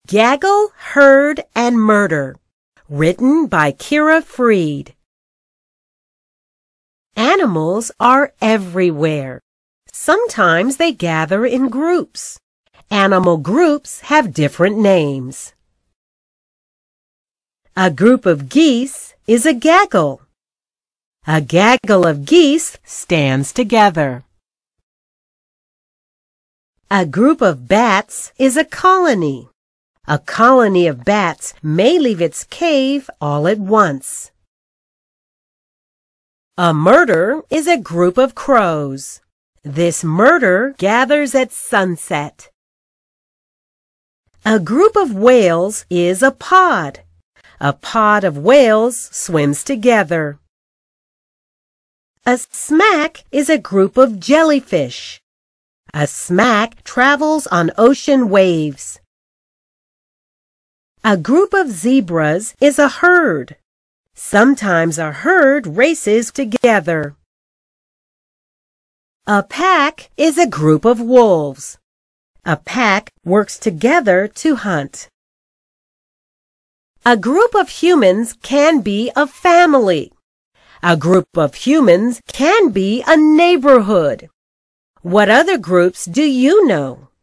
Gaggle, Herd, and Murder, written by Kira Freed. Animals are everywhere. Sometimes they gather in groups. Animal groups have different names. A group of geese is a gaggle. A gaggle of geese stands together. A group of bats is a colony. A colony of bats may leave its cave all at once. A murder is a group of crows. This murder gathers at sunset. A group of whales is a pod. A pod of whales swims together. A smack is a group of jellyfish. A smack travels on ocean waves. A group of zebras is a herd. Sometimes a herd races together. A pack is a group of wolves. A pack works together to hunt. A group of humans can be a family. A group of humans can be a neighborhood. What other groups do you know?